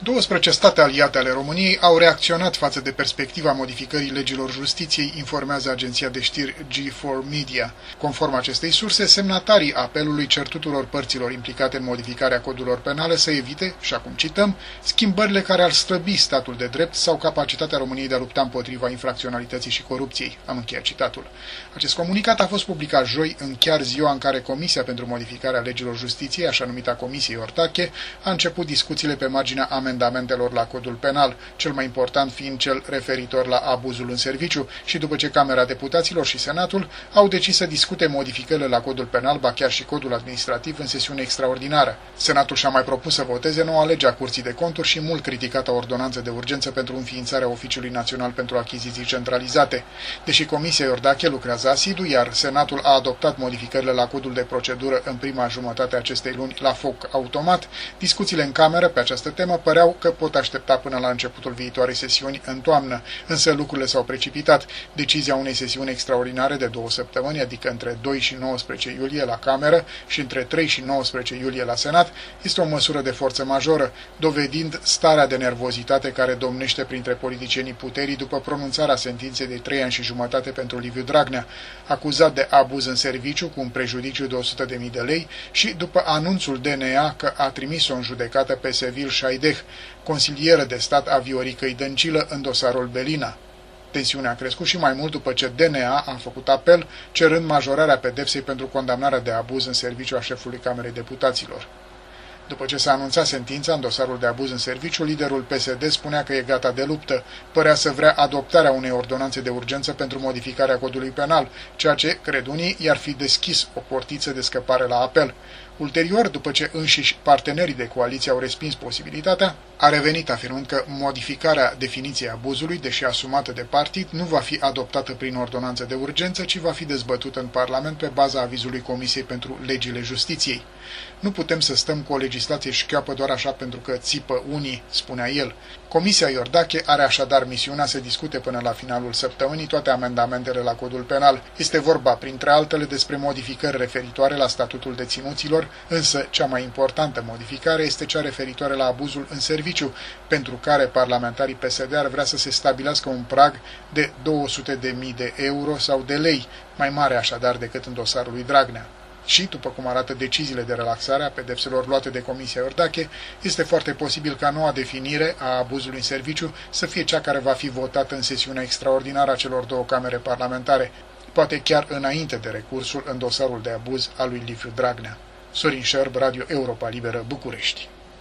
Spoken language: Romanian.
12 state aliate ale României au reacționat față de perspectiva modificării legilor justiției, informează agenția de știri G4 Media. Conform acestei surse, semnatarii apelului cer tuturor părților implicate în modificarea codurilor penale să evite, și acum cităm, schimbările care ar slăbi statul de drept sau capacitatea României de a lupta împotriva infracționalității și corupției. Am încheiat citatul. Acest comunicat a fost publicat joi, în chiar ziua în care Comisia pentru Modificarea Legilor Justiției, așa numita Comisie Iordache, a început discuțiile pe marginea amendamentelor la codul penal, cel mai important fiind cel referitor la abuzul în serviciu, și după ce Camera Deputaților și Senatul au decis să discute modificările la codul penal, ba chiar și codul administrativ, în sesiune extraordinară. Senatul și-a mai propus să voteze noua lege a Curții de Conturi și mult criticată ordonanță de urgență pentru înființarea Oficiului Național pentru Achiziții Centralizate. Deși Comisia Iordache lucrează asidu, iar Senatul a adoptat modificările la codul de procedură în prima jumătate a acestei luni la foc automat, discuțiile în Cameră pe această temă păreau că pot aștepta până la începutul viitoarei sesiuni în toamnă, însă lucrurile s-au precipitat. Decizia unei sesiuni extraordinare de 2 săptămâni, adică între 2 și 19 iulie la Cameră și între 3 și 19 iulie la Senat, este o măsură de forță majoră, dovedind starea de nervozitate care domnește printre politicienii puterii după pronunțarea sentinței de 3 ani și jumătate pentru Liviu Dragnea, acuzat de abuz în serviciu cu un prejudiciu de 100.000 de lei, și după anunțul DNA că a trimis-o în judecată pe Sevil Șaideh, consilieră de stat a Vioricăi Dăncilă în dosarul Belina. Tensiunea a crescut și mai mult după ce DNA a făcut apel, cerând majorarea pedepsei pentru condamnarea de abuz în serviciu a șefului Camerei Deputaților. După ce s-a anunțat sentința în dosarul de abuz în serviciu, liderul PSD spunea că e gata de luptă. Părea să vrea adoptarea unei ordonanțe de urgență pentru modificarea codului penal, ceea ce, cred unii, i-ar fi deschis o portiță de scăpare la apel. Ulterior, după ce înșiși partenerii de coaliție au respins posibilitatea, a revenit afirmând că modificarea definiției abuzului, deși asumată de partid, nu va fi adoptată prin ordonanță de urgență, ci va fi dezbătută în Parlament pe baza avizului Comisiei pentru Legile Justiției. Nu putem să stăm cu o legislație șchioapă doar așa pentru că țipă unii, spunea el. Comisia Iordache are așadar misiunea să discute până la finalul săptămânii toate amendamentele la codul penal. Este vorba, printre altele, despre modificări referitoare la statutul deținuților, însă cea mai importantă modificare este cea referitoare la abuzul în serviciu, pentru care parlamentarii PSD ar vrea să se stabilească un prag de 200.000 de euro sau de lei, mai mare așadar decât în dosarul lui Dragnea. Și, după cum arată deciziile de relaxare a pedepselor luate de Comisia Iordache, este foarte posibil ca noua definire a abuzului în serviciu să fie cea care va fi votată în sesiunea extraordinară a celor două camere parlamentare, poate chiar înainte de recursul în dosarul de abuz al lui Liviu Dragnea. Sorin Șerb, Radio Europa Liberă, București.